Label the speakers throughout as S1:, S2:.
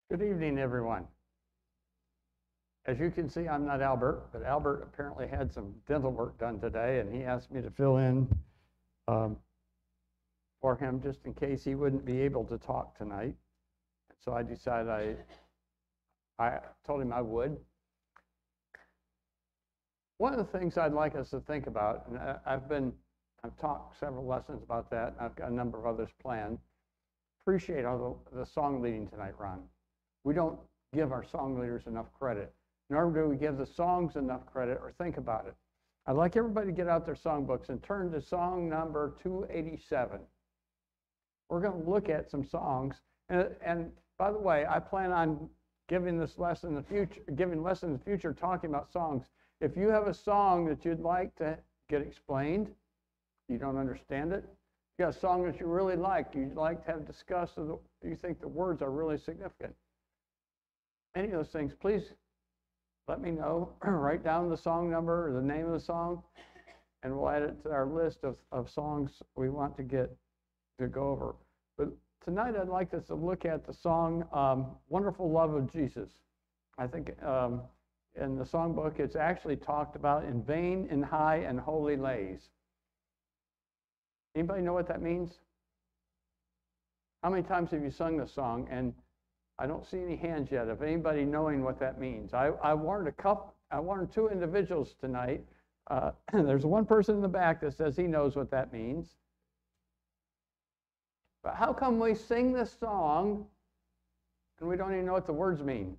S1: Good evening, everyone. As you can see, I'm not Albert, but Albert apparently had some dental work done today, and he asked me to fill in for him just in case he wouldn't be able to talk tonight. So I decided I told him I would. One of the things I'd like us to think about, and I've talked several lessons about that, and I've got a number of others planned. Appreciate all the song leading tonight, Ron. We don't give our song leaders enough credit, nor do we give the songs enough credit or think about it. I'd like everybody to get out their songbooks and turn to song number 287. We're going to look at some songs, and by the way, I plan on giving lessons in the future talking about songs. If you have a song that you'd like to get explained, you don't understand it, you got a song that you really like, you'd like to have discussed, you think the words are really significant, any of those things, please let me know. Write down the song number or the name of the song, and we'll add it to our list of songs we want to go over. But tonight I'd like us to look at the song Wonderful Love of Jesus. I think in the songbook it's actually talked about in vain and high and holy lays. Anybody know what that means? How many times have you sung this song? And I don't see any hands yet of anybody knowing what that means. I warned two individuals tonight. There's one person in the back that says he knows what that means. But how come we sing this song and we don't even know what the words mean?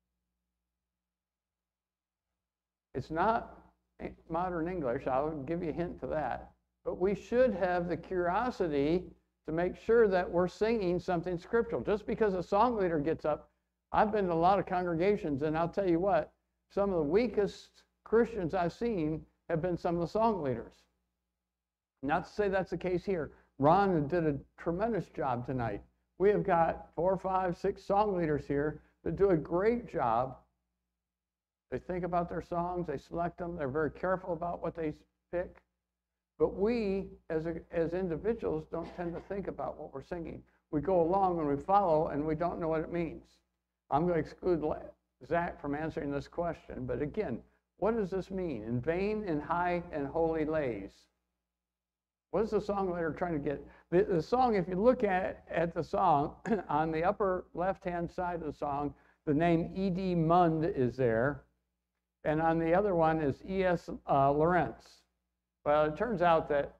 S1: It's not modern English. I'll give you a hint to that. But we should have the curiosity to make sure that we're singing something scriptural. Just because a song leader gets up, I've been to a lot of congregations, and I'll tell you what, some of the weakest Christians I've seen have been some of the song leaders. Not to say that's the case here. Ron did a tremendous job tonight. We have got 4, 5, 6 song leaders here that do a great job. They think about their songs, they select them, they're very careful about what they pick. But we, as individuals, don't tend to think about what we're singing. We go along and we follow, and we don't know what it means. I'm going to exclude Zach from answering this question, but again, what does this mean? In vain and high and holy lays. What is the song leader trying to get? The song, if you look at the song, on the upper left-hand side of the song, the name E.D. Mund is there, and on the other one is E.S. Lawrence. Well, it turns out that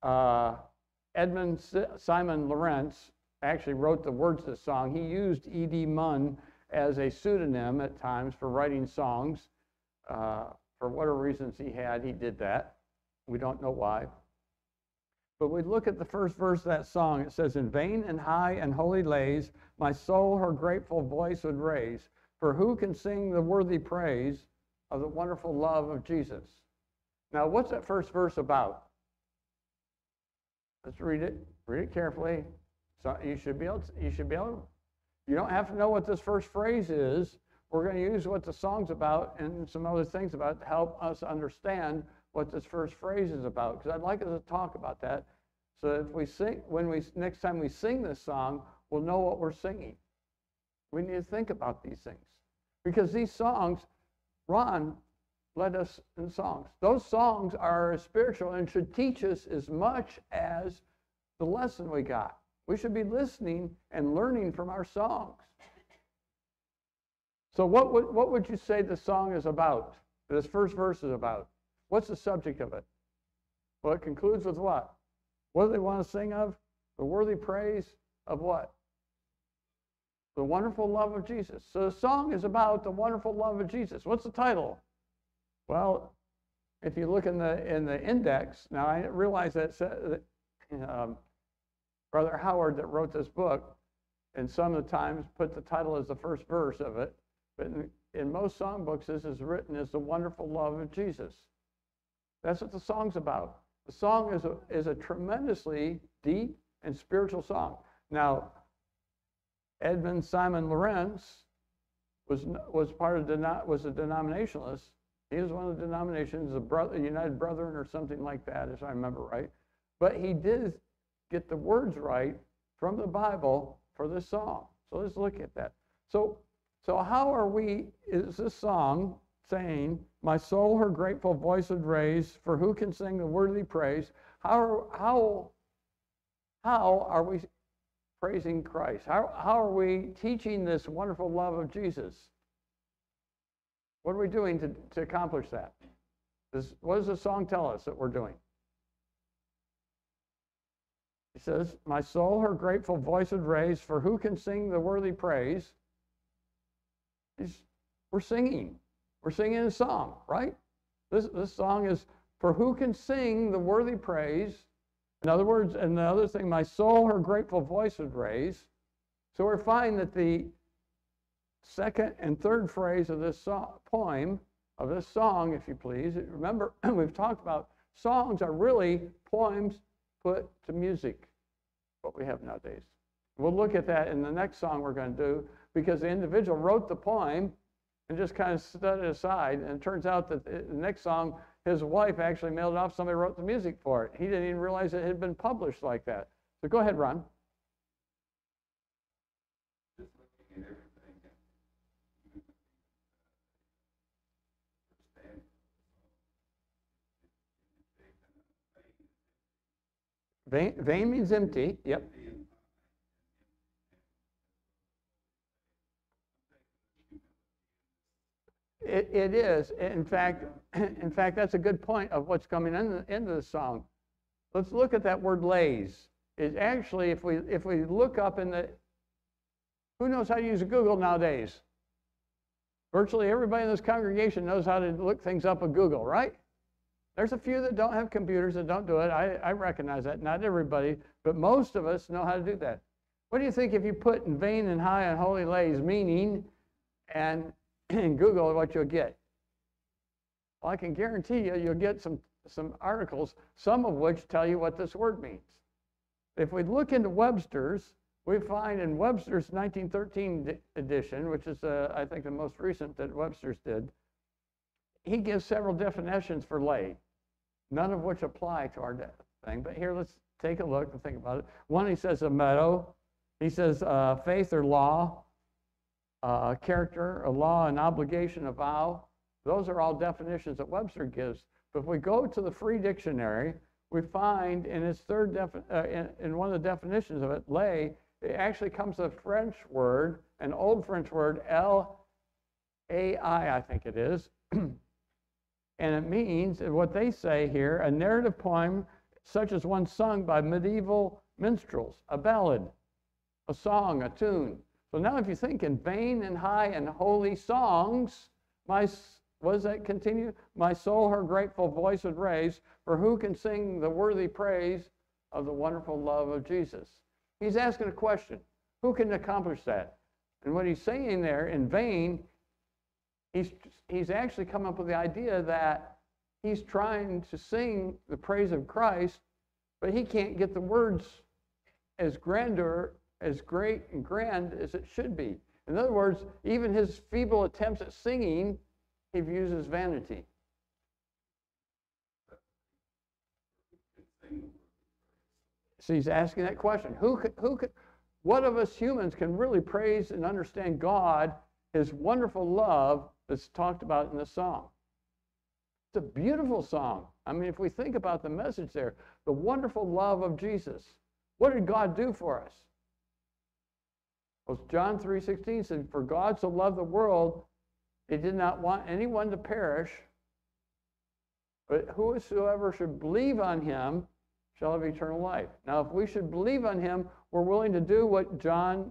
S1: Edmund Simon Lawrence actually wrote the words to the song. He used E.D. Munn as a pseudonym at times for writing songs. For whatever reasons he did that. We don't know why. But we look at the first verse of that song. It says, "In vain and high and holy lays, my soul her grateful voice would raise. For who can sing the worthy praise of the wonderful love of Jesus?" Now, what's that first verse about? Let's read it. Read it carefully. So you should be able. You don't have to know what this first phrase is. We're going to use what the song's about and some other things about it to help us understand what this first phrase is about. Because I'd like us to talk about that, so that if we sing, next time we sing this song, we'll know what we're singing. We need to think about these things, because these songs, Ron led us in songs. Those songs are spiritual and should teach us as much as the lesson we got. We should be listening and learning from our songs. So what would you say the song is about? This first verse is about? What's the subject of it? Well, it concludes with what? What do they want to sing of? The worthy praise of what? The wonderful love of Jesus. So the song is about the wonderful love of Jesus. What's the title? Well, if you look in the index, now I realize that Brother Howard that wrote this book, and some of the times put the title as the first verse of it, but in most songbooks this is written as the wonderful love of Jesus. That's what the song's about. The song is a tremendously deep and spiritual song. Now, Edmund Simon Lawrence was a denominationalist. He was one of the denominations, the United Brethren or something like that, if I remember right. But he did get the words right from the Bible for this song. So let's look at that. So how are we, is this song saying, my soul her grateful voice would raise, for who can sing the worthy praise? How are we praising Christ? How are we teaching this wonderful love of Jesus? What are we doing to accomplish that? What does the song tell us that we're doing? He says, my soul her grateful voice would raise, for who can sing the worthy praise? We're singing. We're singing a song, right? This song is, for who can sing the worthy praise? In other words, and the other thing, my soul her grateful voice would raise. So we're finding that the second and third phrase of this poem, of this song, if you please, remember, we've talked about songs are really poems put to music, what we have nowadays. We'll look at that in the next song we're going to do, because the individual wrote the poem and just kind of set it aside, and it turns out that the next song, his wife actually mailed it off, somebody wrote the music for it. He didn't even realize it had been published like that. So go ahead, Ron. Vain means empty, yep. It is. In fact, that's a good point of what's coming into the song. Let's look at that word lays. It actually, if we look up in the, who knows how to use Google nowadays? Virtually everybody in this congregation knows how to look things up on Google, right? There's a few that don't have computers that don't do it. I recognize that. Not everybody, but most of us know how to do that. What do you think if you put in vain and high and holy lays meaning and Google what you'll get? Well, I can guarantee you'll get some articles, some of which tell you what this word means. If we look into Webster's, we find in Webster's 1913 edition, which is I think the most recent that Webster's did, he gives several definitions for lay, none of which apply to our thing. But here, let's take a look and think about it. One, he says a meadow. He says faith or law, character, a law, an obligation, a vow. Those are all definitions that Webster gives. But if we go to the Free Dictionary, we find in its third in one of the definitions of it, lay, it actually comes from a French word, an old French word, L-A-I, I think it is. And it means, what they say here, a narrative poem such as one sung by medieval minstrels, a ballad, a song, a tune. So now if you think in vain and high and holy songs, what does that continue? My soul her grateful voice would raise, for who can sing the worthy praise of the wonderful love of Jesus? He's asking a question. Who can accomplish that? And what he's saying there, in vain, he's actually come up with the idea that he's trying to sing the praise of Christ, but he can't get the words as grandeur, as great and grand as it should be. In other words, even his feeble attempts at singing, he views as vanity. So he's asking that question. What of us humans can really praise and understand God, his wonderful love that's talked about in the song? It's a beautiful song. I mean, if we think about the message there, the wonderful love of Jesus. What did God do for us? Well, John 3:16 said, for God so loved the world, he did not want anyone to perish, but whosoever should believe on him shall have eternal life. Now, if we should believe on him, we're willing to do what John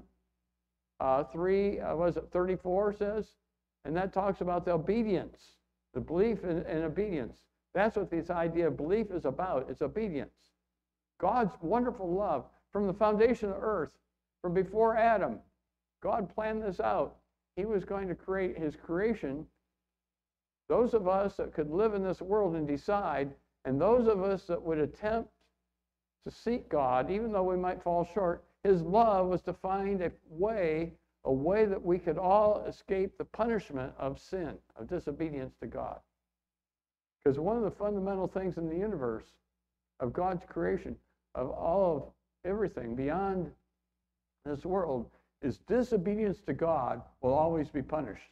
S1: 34 says, and that talks about the obedience, the belief and obedience. That's what this idea of belief is about. It's obedience. God's wonderful love from the foundation of the earth, from before Adam. God planned this out. He was going to create his creation. Those of us that could live in this world and decide, and those of us that would attempt to seek God, even though we might fall short, his love was to find a way that we could all escape the punishment of sin, of disobedience to God. Because one of the fundamental things in the universe, of God's creation, of all of everything beyond this world, is disobedience to God will always be punished.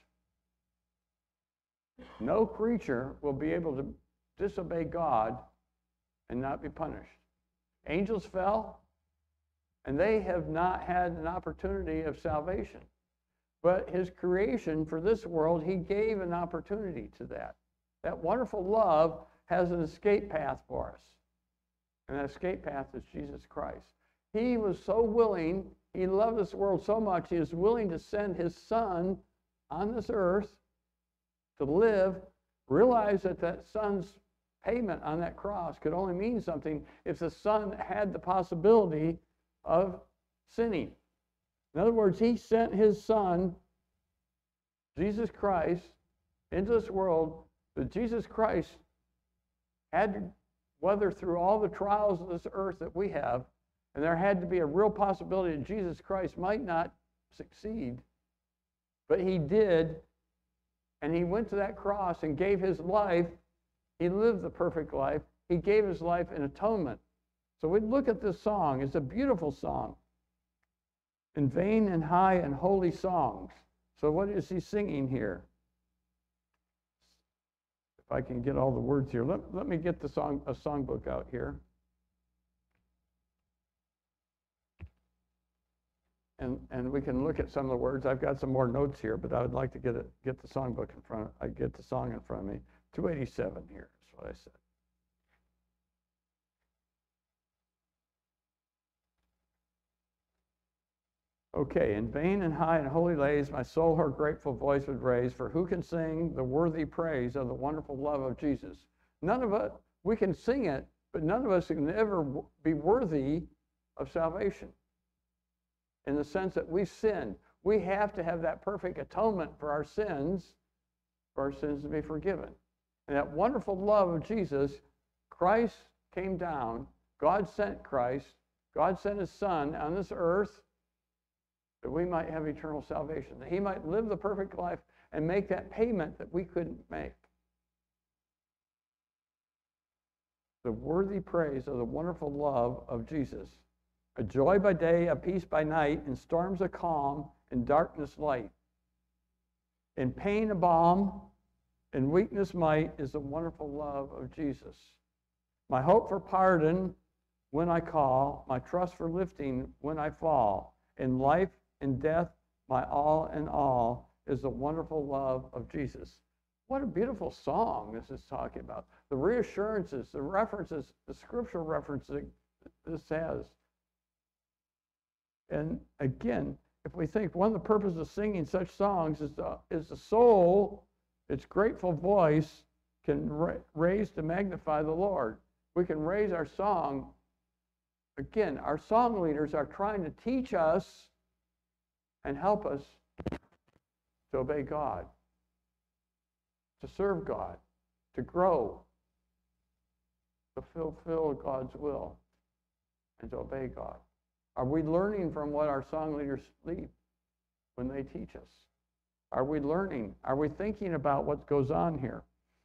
S1: No creature will be able to disobey God and not be punished. Angels fell, and they have not had an opportunity of salvation. But his creation for this world, he gave an opportunity to that. That wonderful love has an escape path for us. And that escape path is Jesus Christ. He was so willing, he loved this world so much, he was willing to send his son on this earth to live, realize that that son's payment on that cross could only mean something if the son had the possibility of sinning. In other words, he sent his son, Jesus Christ, into this world, but Jesus Christ had to weather through all the trials of this earth that we have, and there had to be a real possibility that Jesus Christ might not succeed, but he did, and he went to that cross and gave his life. He lived the perfect life. He gave his life in atonement. So we look at this song. It's a beautiful song. In vain and high and holy songs. So what is he singing here? If I can get all the words here. Let me get a songbook out here. And we can look at some of the words. I've got some more notes here, but I would like to get the songbook in front. I get the song in front of me. 287 here is what I said. Okay, in vain and high and holy lays my soul her grateful voice would raise, for who can sing the worthy praise of the wonderful love of Jesus? None of us, we can sing it, but none of us can ever be worthy of salvation. In the sense that we've sinned. We have to have that perfect atonement for our sins to be forgiven. And that wonderful love of Jesus, Christ came down, God sent Christ, God sent his son on this earth that we might have eternal salvation, that he might live the perfect life and make that payment that we couldn't make. The worthy praise of the wonderful love of Jesus. A joy by day, a peace by night, in storms a calm, in darkness light. In pain a balm, in weakness might is the wonderful love of Jesus. My hope for pardon when I call, my trust for lifting when I fall. In life and death, my all in all is the wonderful love of Jesus. What a beautiful song this is talking about. The reassurances, the references, the scriptural references this has. And again, if we think one of the purposes of singing such songs is the soul, its grateful voice can raise to magnify the Lord. We can raise our song. Again, our song leaders are trying to teach us and help us to obey God, to serve God, to grow, to fulfill God's will, and to obey God. Are we learning from what our song leaders lead when they teach us? Are we learning? Are we thinking about what goes on here?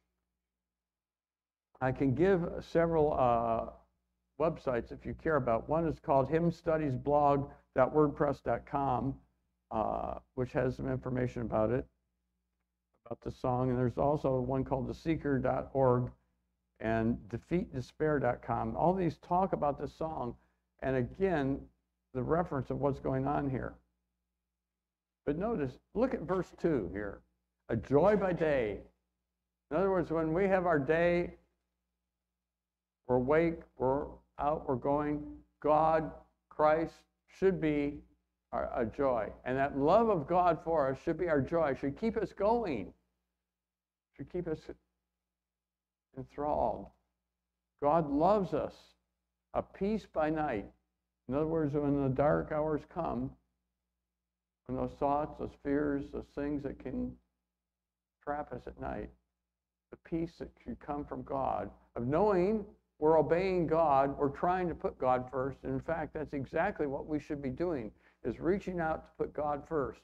S1: I can give several websites if you care about. One is called hymnstudiesblog.wordpress.com, which has some information about it, about the song. And there's also one called theseeker.org and defeatdespair.com. All these talk about this song. And again, the reference of what's going on here. But notice, look at verse 2 here. A joy by day. In other words, when we have our day, we're awake, we're out, we're going, God, Christ should be a joy. And that love of God for us should be our joy, should keep us going, should keep us enthralled. God loves us. A peace by night. In other words, when the dark hours come, when those thoughts, those fears, those things that can trap us at night, the peace that should come from God, of knowing we're obeying God, we're trying to put God first. And in fact, that's exactly what we should be doing, is reaching out to put God first.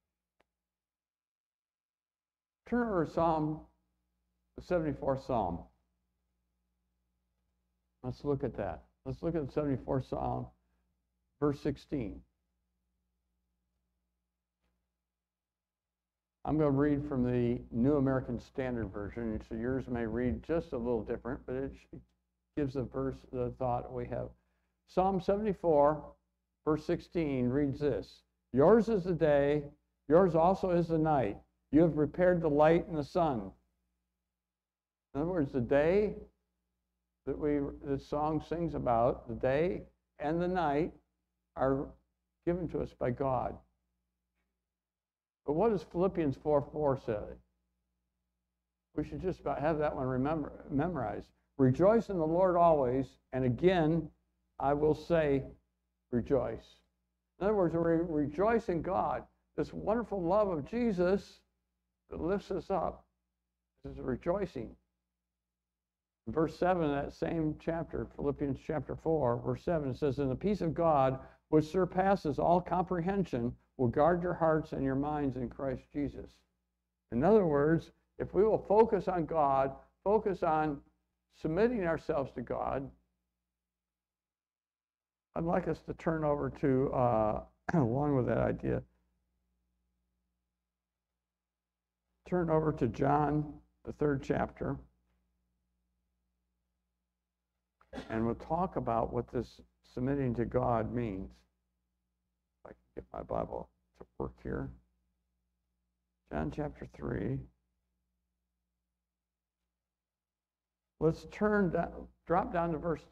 S1: Turn over to the 74th Psalm. Let's look at that. Let's look at the 74th Psalm, verse 16. I'm going to read from the New American Standard Version, so yours may read just a little different, but it gives the thought we have. Psalm 74, verse 16 reads this: "Yours is the day, yours also is the night. You have prepared the light and the sun." In other words, the day that this song sings about, the day and the night, are given to us by God. But what does Philippians 4:4 say? We should just about have that one memorized. "Rejoice in the Lord always, and again I will say, rejoice." In other words, we rejoice in God. This wonderful love of Jesus that lifts us up. This is rejoicing. In verse 7 of that same chapter, Philippians chapter 4, verse 7, it says, "And the peace of God, which surpasses all comprehension, will guard your hearts and your minds in Christ Jesus." In other words, if we will focus on God, focus on submitting ourselves to God, I'd like us to turn over to, along with that idea, turn over to John, the 3rd chapter, and we'll talk about what this submitting to God means. If I can get my Bible to work here. John chapter 3. Let's drop down to verse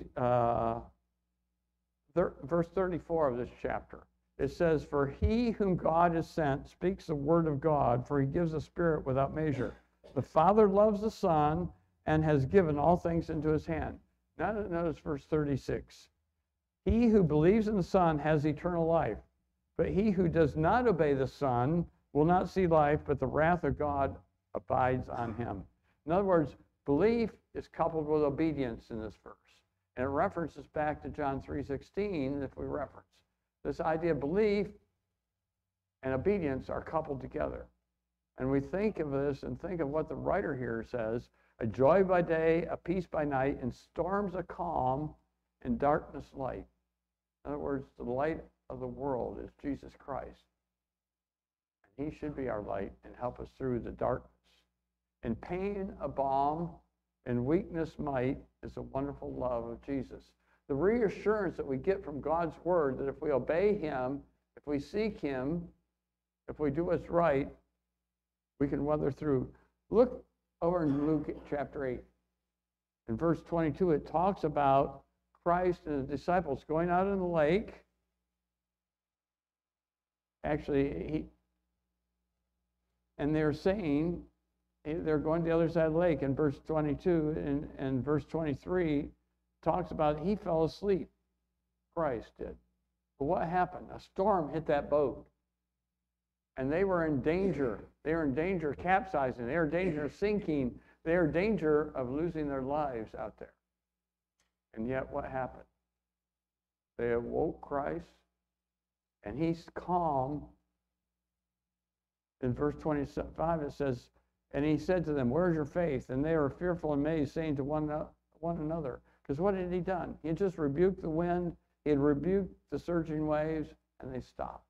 S1: 34 of this chapter. It says, "For he whom God has sent speaks the word of God, for he gives the Spirit without measure. The Father loves the Son and has given all things into his hand." Now notice verse 36. "He who believes in the Son has eternal life, but he who does not obey the Son will not see life, but the wrath of God abides on him." In other words, belief is coupled with obedience in this verse. And it references back to John 3:16, if we reference. This idea of belief and obedience are coupled together. And we think of this and think of what the writer here says: "A joy by day, a peace by night, and storms of calm and darkness light." In other words, the light of the world is Jesus Christ. And he should be our light and help us through the darkness. "In pain, a balm, and weakness, might," is the wonderful love of Jesus. The reassurance that we get from God's word that if we obey him, if we seek him, if we do what's right, we can weather through. Look over in Luke chapter 8. In verse 22, it talks about Christ and his disciples going out in the lake. Actually, and they're saying, they're going to the other side of the lake. In verse 22 and verse 23 talks about he fell asleep. Christ did. But what happened? A storm hit that boat. And they were in danger. They were in danger of capsizing. They were in danger of sinking. They were in danger of losing their lives out there. And yet what happened? They awoke Christ, and he's calm. In verse 25 it says, "And he said to them, 'Where's your faith?' And they were fearful and amazed, saying to one another," because what had he done? He had just rebuked the wind, he had rebuked the surging waves, and they stopped.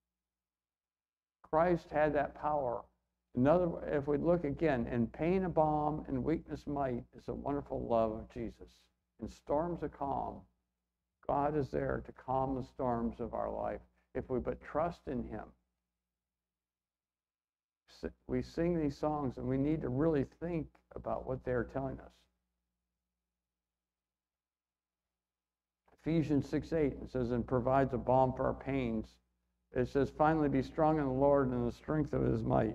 S1: Christ had that power. If we look again, "In pain a balm, and weakness might," is a wonderful love of Jesus. In storms of calm, God is there to calm the storms of our life if we but trust in him. We sing these songs and we need to really think about what they're telling us. Ephesians 6:8, it says, "And provides a balm for our pains." It says, "Finally be strong in the Lord and the strength of his might."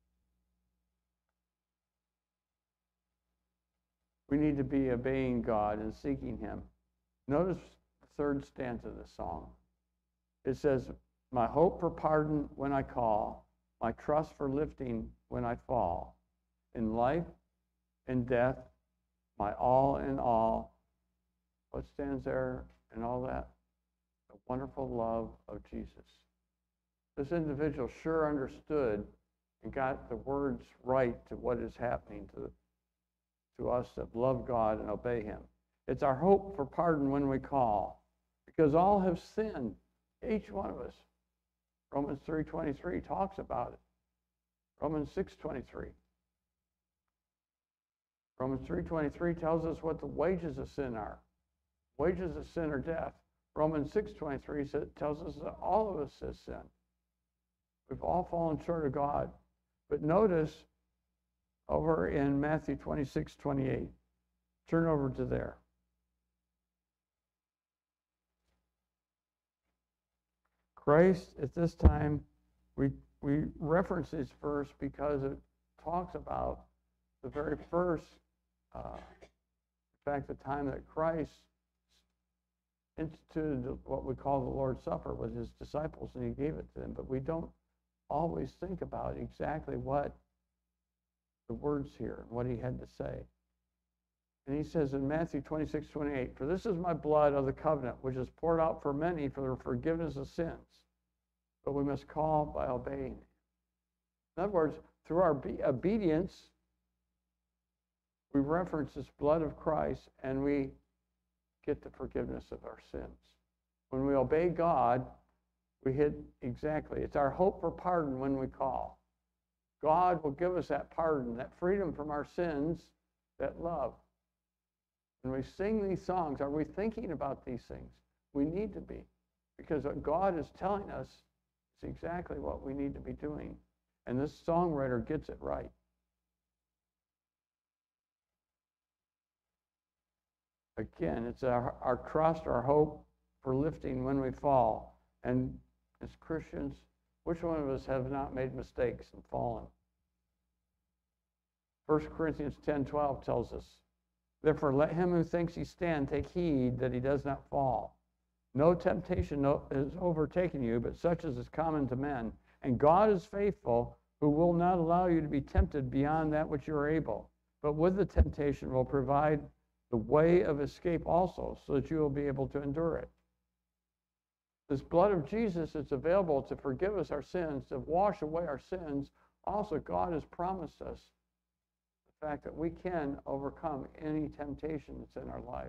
S1: We need to be obeying God and seeking him. Notice the 3rd stanza of the song. It says, "My hope for pardon when I call, my trust for lifting when I fall. In life and death, my all in all." What stands there in all that? The wonderful love of Jesus. This individual sure understood and got the words right to what is happening to us that love God and obey him. It's our hope for pardon when we call, because all have sinned, each one of us. Romans 3:23 talks about it. Romans 6:23. Romans 3:23 tells us what the wages of sin are. Wages of sin are death. Romans 6:23 tells us that all of us have sinned. We've all fallen short of God. But notice over in Matthew 26:28. Turn over to there. Christ, at this time, we reference this verse because it talks about the very first, in fact, the time that Christ instituted what we call the Lord's Supper with his disciples, and he gave it to them. But we don't always think about exactly what the words here and what he had to say. And he says in Matthew 26:28, "For this is my blood of the covenant, which is poured out for many for the forgiveness of sins. But we must call by obeying." In other words, through our obedience, we reference this blood of Christ and we get the forgiveness of our sins. When we obey God, we hit exactly. It's our hope for pardon when we call. God will give us that pardon, that freedom from our sins, that love. When we sing these songs, are we thinking about these things? We need to be, because what God is telling us is exactly what we need to be doing. And this songwriter gets it right. Again, it's our trust, our hope for lifting when we fall. And as Christians, which one of us have not made mistakes and fallen? 1 Corinthians 10:12 tells us, "Therefore let him who thinks he stands take heed that he does not fall. No temptation has overtaken you, but such as is common to men. And God is faithful, who will not allow you to be tempted beyond that which you are able, but with the temptation will provide the way of escape also, so that you will be able to endure it." This blood of Jesus is available to forgive us our sins, to wash away our sins. Also, God has promised us the fact that we can overcome any temptation that's in our life.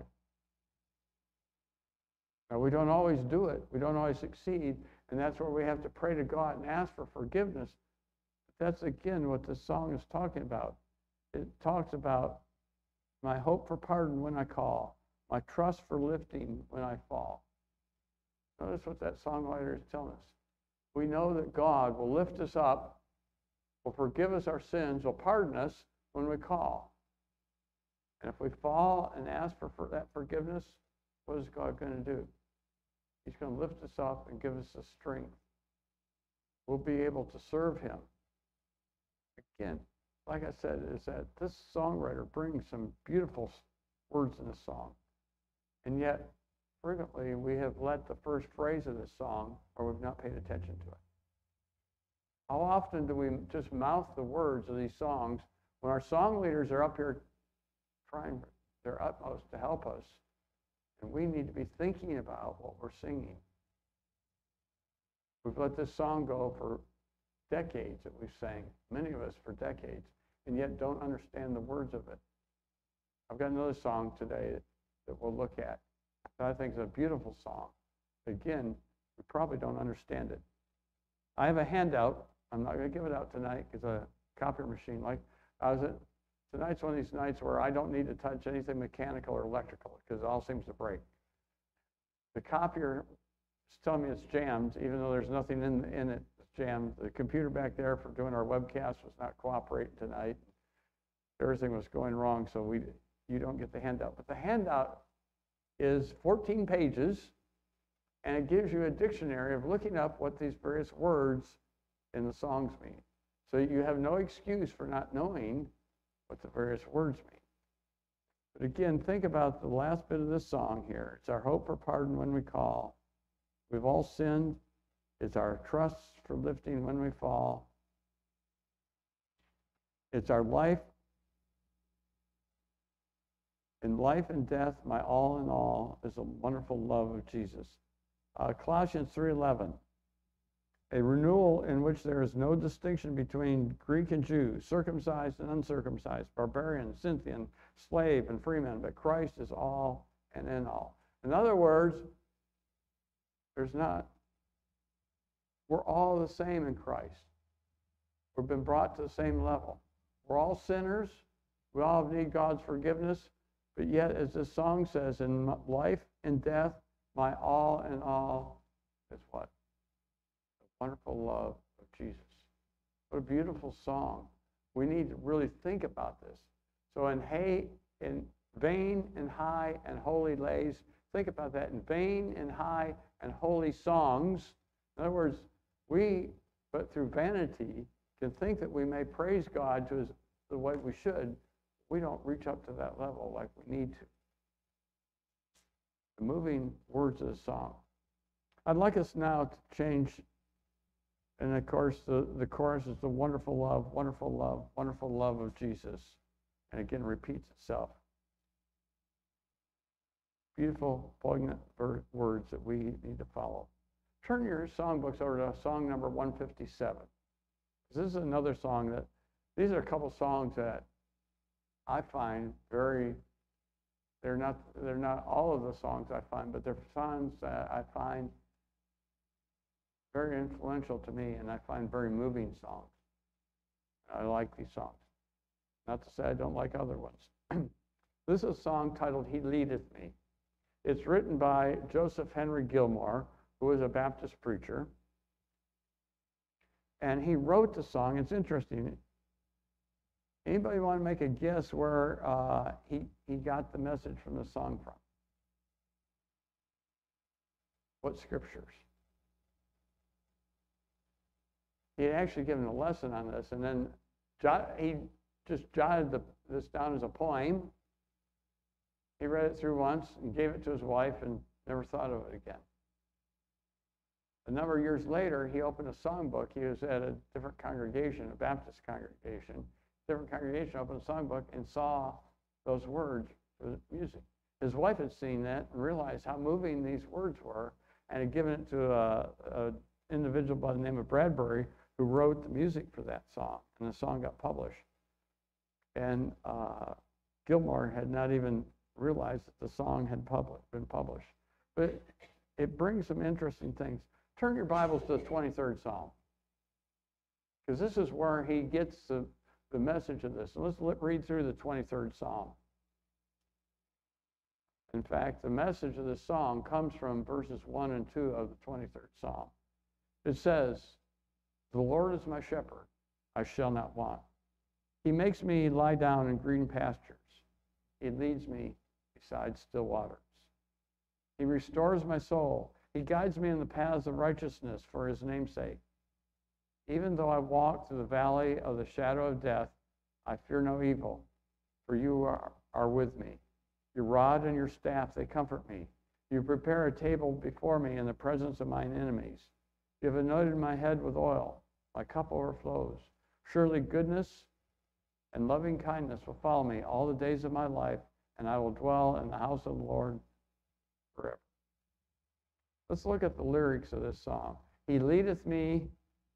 S1: Now, we don't always do it. We don't always succeed, and that's where we have to pray to God and ask for forgiveness. But that's, again, what this song is talking about. It talks about my hope for pardon when I call, my trust for lifting when I fall. Notice what that songwriter is telling us. We know that God will lift us up, will forgive us our sins, will pardon us when we call. And if we fall and ask for that forgiveness, what is God going to do? He's going to lift us up and give us the strength. We'll be able to serve him. Again, like I said, is that this songwriter brings some beautiful words in the song. And yet, frequently, we have let the first phrase of this song, or we've not paid attention to it. How often do we just mouth the words of these songs when our song leaders are up here trying their utmost to help us, and we need to be thinking about what we're singing? We've let this song go for decades that we've sang, many of us for decades, and yet don't understand the words of it. I've got another song today that we'll look at that I think is a beautiful song. Again, we probably don't understand it. I have a handout. I'm not going to give it out tonight because a copier machine, tonight's one of these nights where I don't need to touch anything mechanical or electrical because it all seems to break. The copier is telling me it's jammed, even though there's nothing in it. It's jammed. The computer back there for doing our webcast was not cooperating tonight. Everything was going wrong, so you don't get the handout. But the handout is 14 pages, and it gives you a dictionary of looking up what these various words in the songs mean. So you have no excuse for not knowing what the various words mean. But again, think about the last bit of this song here. It's our hope for pardon when we call. We've all sinned. It's our trust for lifting when we fall. It's our life. In life and death, my all in all is the wonderful love of Jesus. Colossians 3:11, a renewal in which there is no distinction between Greek and Jew, circumcised and uncircumcised, barbarian, Scythian, slave and freeman, but Christ is all and in all. In other words, we're all the same in Christ. We've been brought to the same level. We're all sinners. We all need God's forgiveness. But yet, as this song says, in life and death, my all in all is what? The wonderful love of Jesus. What a beautiful song. We need to really think about this. So in vain and high and holy lays, think about that. In vain and high and holy songs. In other words, but through vanity, can think that we may praise God to the way we should. We don't reach up to that level like we need to. The moving words of the song. I'd like us now to change, and of course the chorus is the wonderful love, wonderful love of Jesus. And again, repeats itself. Beautiful, poignant words that we need to follow. Turn your songbooks over to song number 157. This is another song these are a couple songs that I find they're not all of the songs I find, but they're songs that I find very influential to me, and I find very moving songs. I like these songs. Not to say I don't like other ones. This is a song titled He Leadeth Me. It's written by Joseph Henry Gilmore, who was a Baptist preacher. And he wrote the song. It's interesting. Anybody want to make a guess where he got the message from the song from? What scriptures? He had actually given a lesson on this, and then he just jotted this down as a poem. He read it through once and gave it to his wife and never thought of it again. A number of years later, he opened a songbook. He was at a different congregation, a Baptist congregation. Different congregation opened a songbook and saw those words for the music. His wife had seen that and realized how moving these words were, and had given it to an individual by the name of Bradbury, who wrote the music for that song, and the song got published. And Gilmore had not even realized that the song had been published. But it brings some interesting things. Turn your Bibles to the 23rd Psalm, because this is where he gets the message of this. So let's read through the 23rd Psalm. In fact, the message of this song comes from verses 1 and 2 of the 23rd Psalm. It says, "The Lord is my shepherd, I shall not want. He makes me lie down in green pastures. He leads me beside still waters. He restores my soul. He guides me in the paths of righteousness for his name's sake. Even though I walk through the valley of the shadow of death, I fear no evil, for you are with me. Your rod and your staff, they comfort me. You prepare a table before me in the presence of mine enemies. You have anointed my head with oil. My cup overflows. Surely goodness and loving kindness will follow me all the days of my life, and I will dwell in the house of the Lord forever." Let's look at the lyrics of this song. He leadeth me,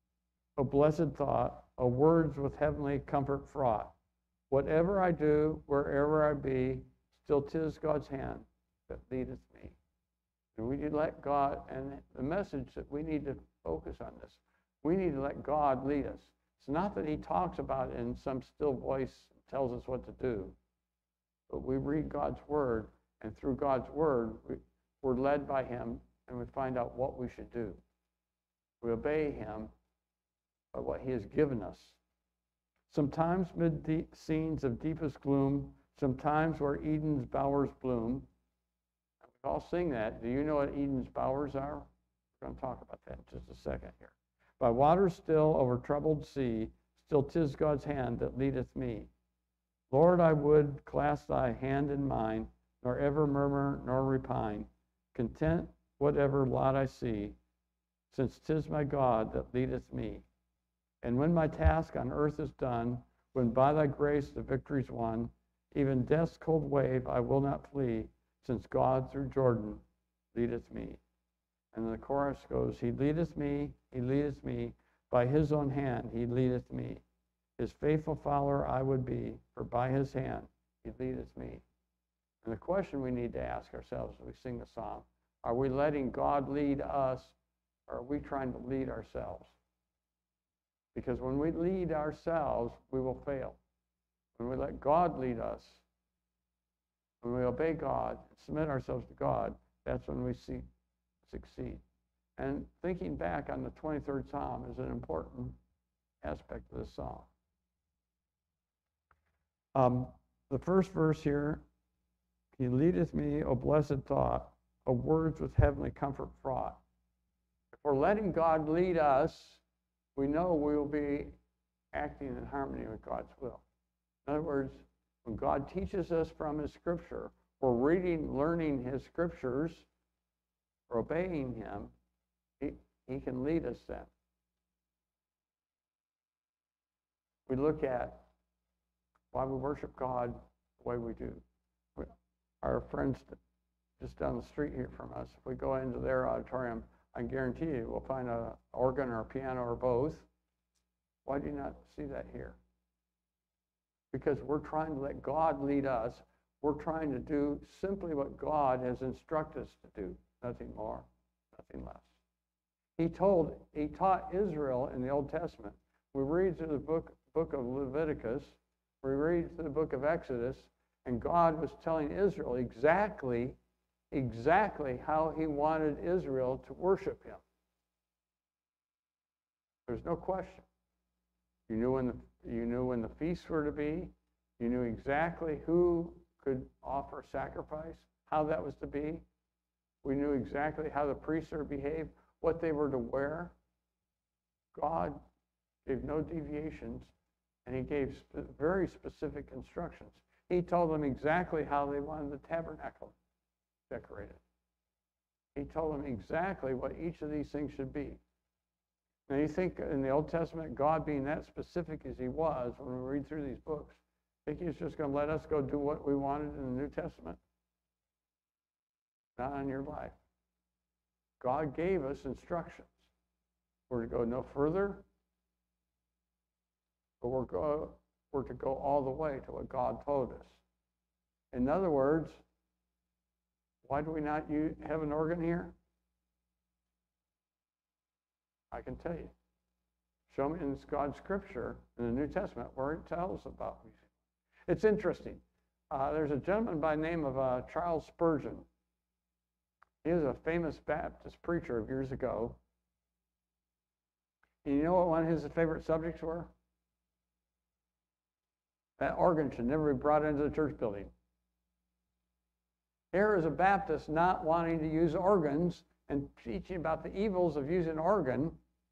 S1: O blessed thought, O words with heavenly comfort fraught. Whatever I do, wherever I be, still 'tis God's hand that leadeth me. And we need to let God, and the message that we need to focus on this, we need to let God lead us. It's not that he talks about it in some still voice, tells us what to do, but we read God's word, and through God's word, we're led by him, and we find out what we should do. We obey him by what he has given us. Sometimes mid scenes of deepest gloom, sometimes where Eden's bowers bloom. We all sing that. Do you know what Eden's bowers are? We're going to talk about that in just a second here. By waters still over troubled sea, still 'tis God's hand that leadeth me. Lord, I would clasp thy hand in mine, nor ever murmur nor repine, content whatever lot I see, since 'tis my God that leadeth me. And when my task on earth is done, when by thy grace the victory's won, even death's cold wave I will not flee, since God through Jordan leadeth me. And the chorus goes, he leadeth me, by his own hand he leadeth me. His faithful follower I would be, for by his hand he leadeth me. And the question we need to ask ourselves as we sing the song, are we letting God lead us, or are we trying to lead ourselves? Because when we lead ourselves, we will fail. When we let God lead us, when we obey God, submit ourselves to God, that's when we succeed. And thinking back on the 23rd Psalm is an important aspect of this psalm. The first verse here, he leadeth me, O blessed thought, O words with heavenly comfort fraught. If we're letting God lead us, we know we will be acting in harmony with God's will. In other words, when God teaches us from his scripture, we're reading, learning his scriptures, we're obeying him, he can lead us then. We look at why we worship God the way we do. Our friends just down the street here from us, if we go into their auditorium, I guarantee you we'll find an organ or a piano or both. Why do you not see that here? Because we're trying to let God lead us. We're trying to do simply what God has instructed us to do, nothing more, nothing less. He taught Israel in the Old Testament. We read through the book of Leviticus, we read through the book of Exodus, and God was telling Israel exactly how he wanted Israel to worship him. There's no question. You knew when the feasts were to be. You knew exactly who could offer sacrifice, how that was to be. We knew exactly how the priests were to behave, what they were to wear. God gave no deviations, and he gave very specific instructions. He told them exactly how they wanted the tabernacle decorated. He told them exactly what each of these things should be. Now you think in the Old Testament, God being that specific as he was, when we read through these books, think he's just going to let us go do what we wanted in the New Testament? Not on your life. God gave us instructions. We're to go no further, but we're to go all the way to what God told us. In other words, why do we not have an organ here? I can tell you. Show me in God's scripture in the New Testament where it tells about music. It's interesting. There's a gentleman by the name of Charles Spurgeon. He was a famous Baptist preacher of years ago. And you know what one of his favorite subjects were? That organ should never be brought into the church building. Here is a Baptist not wanting to use organs and teaching about the evils of using an organ,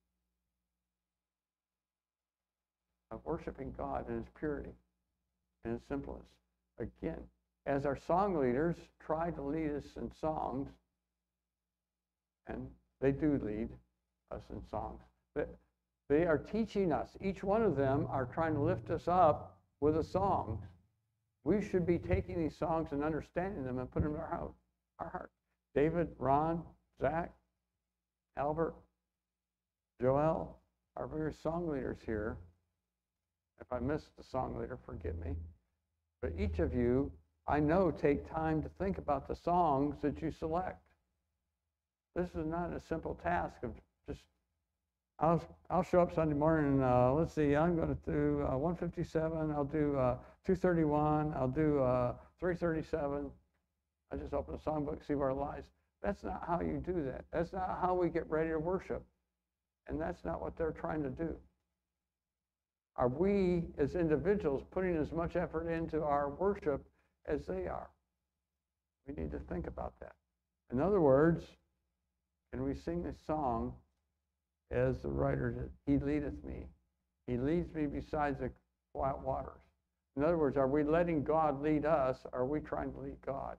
S1: of worshiping God in his purity and his simpleness. Again, as our song leaders try to lead us in songs, and they do lead us in songs, they are teaching us. Each one of them are trying to lift us up with a song. We should be taking these songs and understanding them and putting them in our heart. David, Ron, Zach, Albert, Joel, our various song leaders here. If I missed the song leader, forgive me. But each of you, I know, take time to think about the songs that you select. This is not a simple task of just, I'll show up Sunday morning and let's see, I'm going to do 157, I'll do 231, I'll do 337. I just open the songbook, see where it lies. That's not how you do that. That's not how we get ready to worship. And that's not what they're trying to do. Are we, as individuals, putting as much effort into our worship as they are? We need to think about that. In other words, can we sing this song as the writer did? He leadeth me. He leads me beside the quiet waters. In other words, are we letting God lead us, or are we trying to lead God?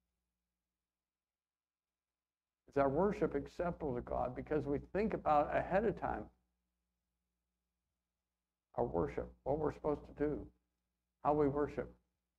S1: Is our worship acceptable to God because we think about ahead of time our worship, what we're supposed to do, how we worship,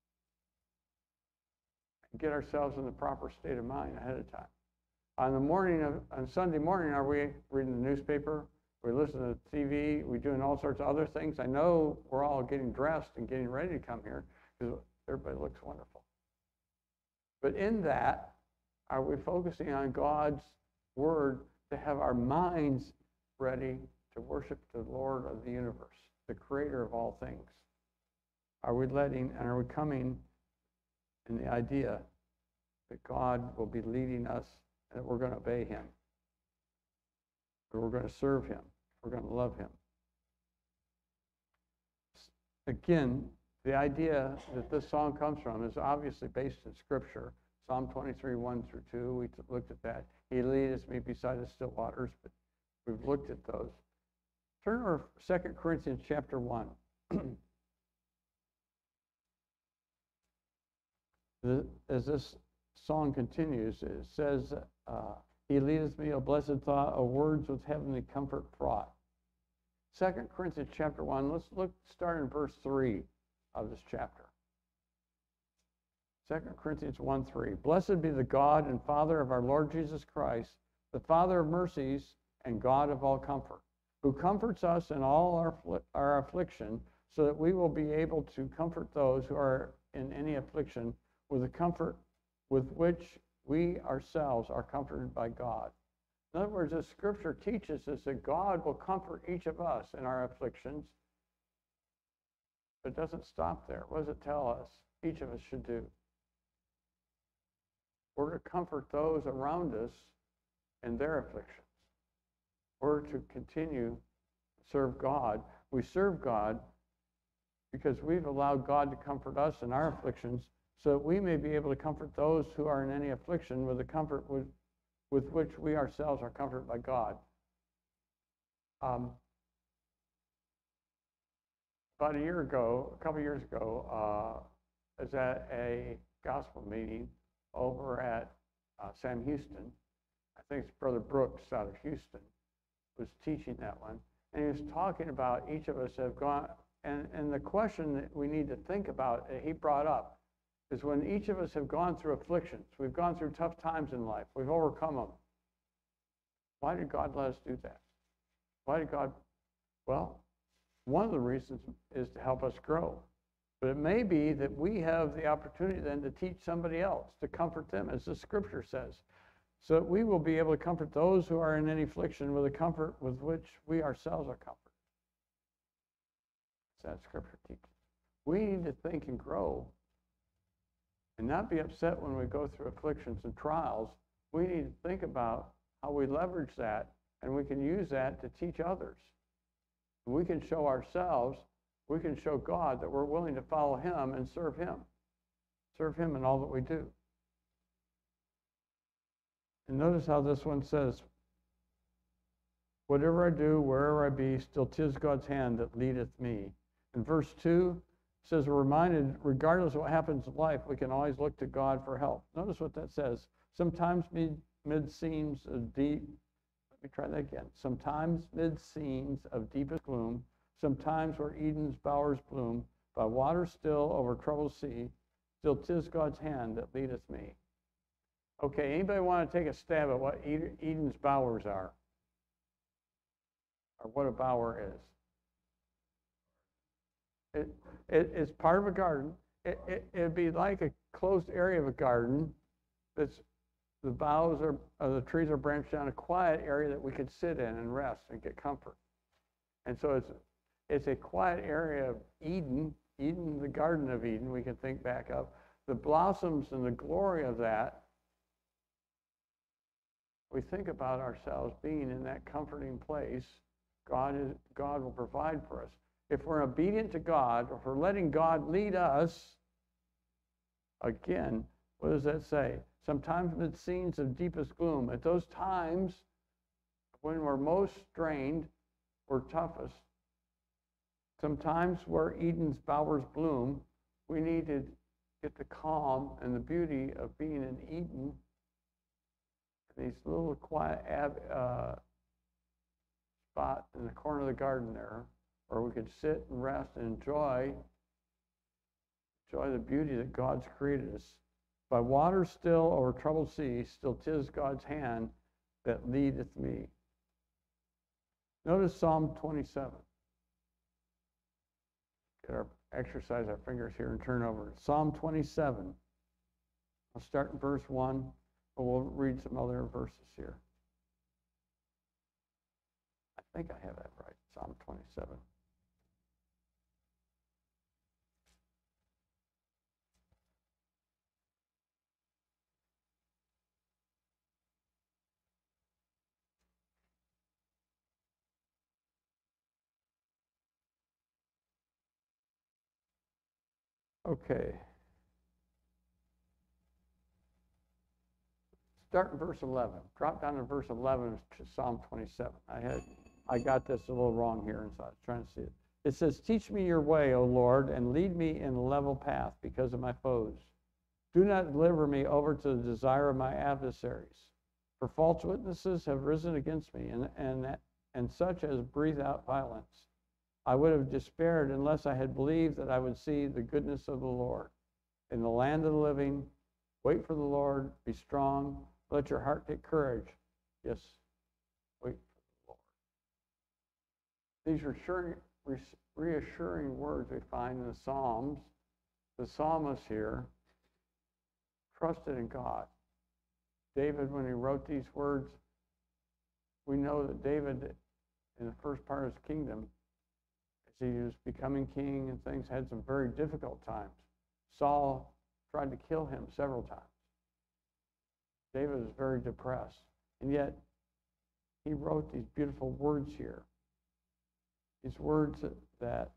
S1: and get ourselves in the proper state of mind ahead of time. On Sunday morning, are we reading the newspaper? We listen to TV. We're doing all sorts of other things. I know we're all getting dressed and getting ready to come here because everybody looks wonderful. But in that, are we focusing on God's word to have our minds ready to worship the Lord of the universe, the creator of all things? Are we letting and are we coming in the idea that God will be leading us and that we're going to obey him, that we're going to serve him, we're going to love him? Again, the idea that this song comes from is obviously based in Scripture. Psalm 23, 1 through 2, we looked at that. He leadeth me beside the still waters, but we've looked at those. Turn to 2 Corinthians chapter 1. As this song continues, it says, he leadeth me, a blessed thought, of words with heavenly comfort fraught. 2 Corinthians chapter 1, let's start in verse 3 of this chapter. 2 Corinthians 1, 3. Blessed be the God and Father of our Lord Jesus Christ, the Father of mercies and God of all comfort, who comforts us in all our affliction, so that we will be able to comfort those who are in any affliction with the comfort with which we ourselves are comforted by God. In other words, the Scripture teaches us that God will comfort each of us in our afflictions, but it doesn't stop there. What does it tell us each of us should do? We're to comfort those around us in their afflictions. We're to continue to serve God. We serve God because we've allowed God to comfort us in our afflictions, so that we may be able to comfort those who are in any affliction with the comfort with which we ourselves are comforted by God. About a couple years ago, I was at a gospel meeting over at Sam Houston. I think it's Brother Brooks out of Houston was teaching that one. And he was talking about each of us have gone, and the question that we need to think about, he brought up, is when each of us have gone through afflictions, we've gone through tough times in life, we've overcome them. Why did God let us do that? Why did God? Well, one of the reasons is to help us grow. But it may be that we have the opportunity then to teach somebody else, to comfort them, as the Scripture says, so that we will be able to comfort those who are in any affliction with the comfort with which we ourselves are comforted. That's that Scripture teaches. We need to think and grow and not be upset when we go through afflictions and trials. We need to think about how we leverage that, and we can use that to teach others. We can show ourselves, we can show God that we're willing to follow him and serve him in all that we do. And notice how this one says, whatever I do, wherever I be, still 'tis God's hand that leadeth me. In verse 2, it says, we're reminded, regardless of what happens in life, we can always look to God for help. Notice what that says. Sometimes mid scenes of deep, let me try that again. Sometimes mid scenes of deepest gloom, sometimes where Eden's bowers bloom, by water still over troubled sea, still 'tis God's hand that leadeth me. Okay, anybody want to take a stab at what Eden's bowers are? Or what a bower is? It's part of a garden. It'd be like a closed area of a garden that's the boughs of the trees are branched down, a quiet area that we could sit in and rest and get comfort. And so it's a quiet area of Eden, the Garden of Eden, we can think back of. The blossoms and the glory of that, we think about ourselves being in that comforting place. God will provide for us. If we're obedient to God, or if we're letting God lead us, again, what does that say? Sometimes amid scenes of deepest gloom, at those times when we're most strained, we're toughest, sometimes where Eden's bowers bloom, we need to get the calm and the beauty of being in Eden, these little quiet spot in the corner of the garden there, where we could sit and rest and enjoy the beauty that God's created us. By water still over troubled sea, still 'tis God's hand that leadeth me. Notice Psalm 27. Exercise our fingers here and turn over. Psalm 27. I'll start in verse 1, but we'll read some other verses here. I think I have that right, Psalm 27. Okay. Start in verse 11. Drop down to verse 11 to Psalm 27. I got this a little wrong here, and so I was trying to see it. It says, "Teach me your way, O Lord, and lead me in a level path because of my foes. Do not deliver me over to the desire of my adversaries. For false witnesses have risen against me, and such as breathe out violence. I would have despaired unless I had believed that I would see the goodness of the Lord in the land of the living. Wait for the Lord, be strong, let your heart take courage." Yes, wait for the Lord. These are reassuring words we find in the Psalms. The psalmist here trusted in God. David, when he wrote these words, we know that David, in the first part of his kingdom, as he was becoming king and things, had some very difficult times. Saul tried to kill him several times. David was very depressed, and yet he wrote these beautiful words here. These words that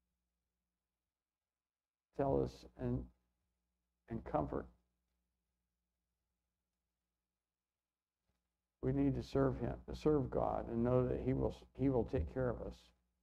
S1: tell us and comfort. We need to serve him, to serve God, and know that he will take care of us.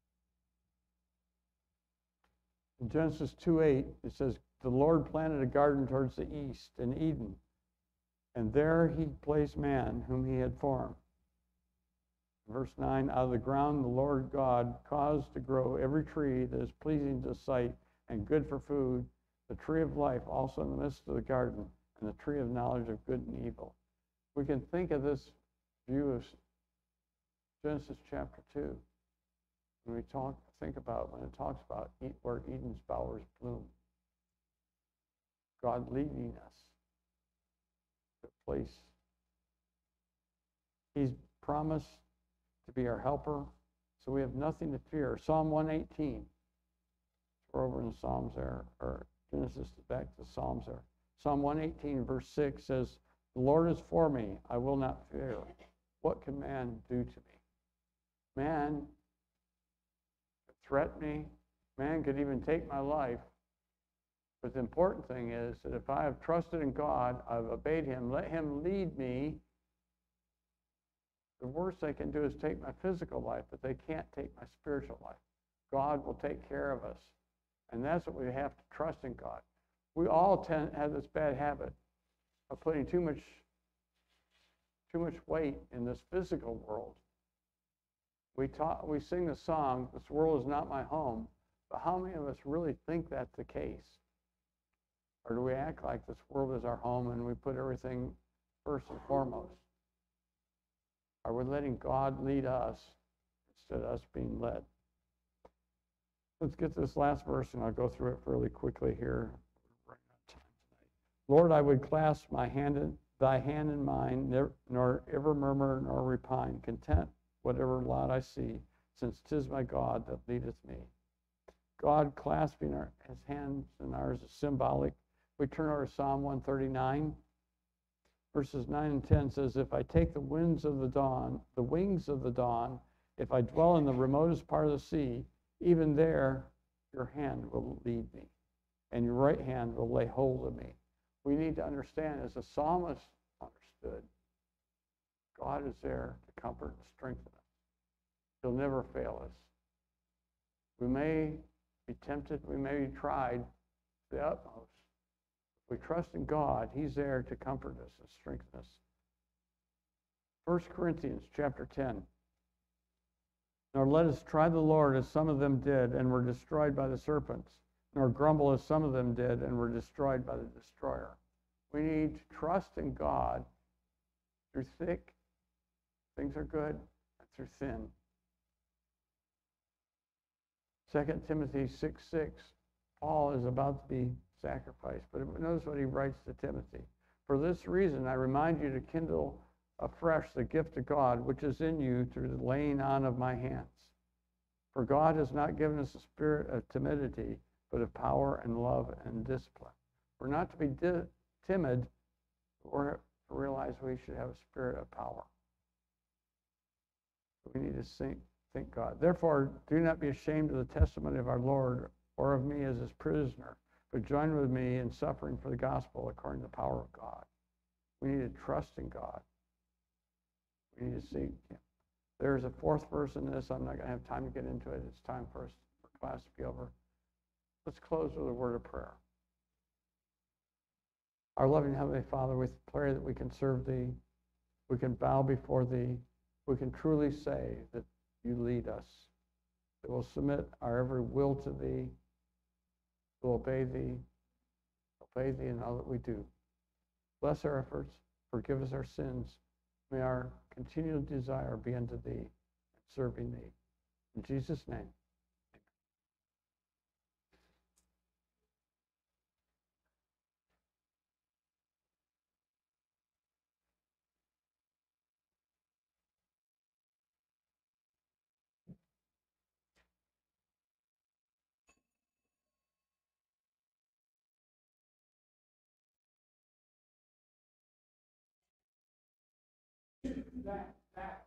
S1: In Genesis 2:8, it says, "The Lord planted a garden towards the east in Eden, and there he placed man whom he had formed." Verse 9, "Out of the ground the Lord God caused to grow every tree that is pleasing to sight and good for food, the tree of life also in the midst of the garden, and the tree of knowledge of good and evil." We can think of this view of Genesis chapter 2 when it talks about where Eden's bowers bloom. God leading us to a place. He's promised to be our helper, so we have nothing to fear. Psalm 118. We're over in the Psalms there, or Genesis, back to the Psalms there. Psalm 118, verse 6 says, "The Lord is for me, I will not fear. What can man do to me?" Man could threaten me. Man could even take my life. But the important thing is that if I have trusted in God, I've obeyed him, let him lead me, the worst they can do is take my physical life, but they can't take my spiritual life. God will take care of us. And that's what we have to trust in God. We all have this bad habit of putting too much weight in this physical world. We sing the song, "This world is not my home," but how many of us really think that's the case? Or do we act like this world is our home and we put everything first and foremost? Are we letting God lead us instead of us being led? Let's get to this last verse, and I'll go through it fairly quickly here. We're running out of time tonight. "Lord, I would clasp thy hand in mine, nor ever murmur nor repine, content whatever lot I see, since 'tis my God that leadeth me." God clasping his hands in ours is symbolic. We turn over to Psalm 139. Verses 9 and 10 says, "If I take the wings of the dawn, if I dwell in the remotest part of the sea, even there your hand will lead me, and your right hand will lay hold of me." We need to understand, as the psalmist understood, God is there to comfort and strengthen us. He'll never fail us. We may be tempted, we may be tried to the utmost. If we trust in God, he's there to comfort us and strengthen us. 1 Corinthians chapter 10. "Nor let us try the Lord as some of them did and were destroyed by the serpents, nor grumble as some of them did and were destroyed by the destroyer." We need to trust in God through thick, things are good, and through thin. 2 Timothy 6:6, Paul is about to be sacrificed, but notice what he writes to Timothy. "For this reason, I remind you to kindle afresh the gift of God which is in you through the laying on of my hands. For God has not given us a spirit of timidity, but of power and love and discipline. We're not to be timid, or to realize we should have a spirit of power. We need to think God. Therefore, do not be ashamed of the testimony of our Lord or of me as his prisoner, but join with me in suffering for the gospel according to the power of God. We need to trust in God. We need to seek him. There's a fourth verse in this. I'm not going to have time to get into it. It's time for class to be over. Let's close with a word of prayer. Our loving Heavenly Father, we pray that we can serve thee, we can bow before thee, we can truly say that you lead us, that we'll submit our every will to thee, we'll obey thee in all that we do. Bless our efforts, forgive us our sins. May our continual desire be unto thee and serving thee. In Jesus' name. That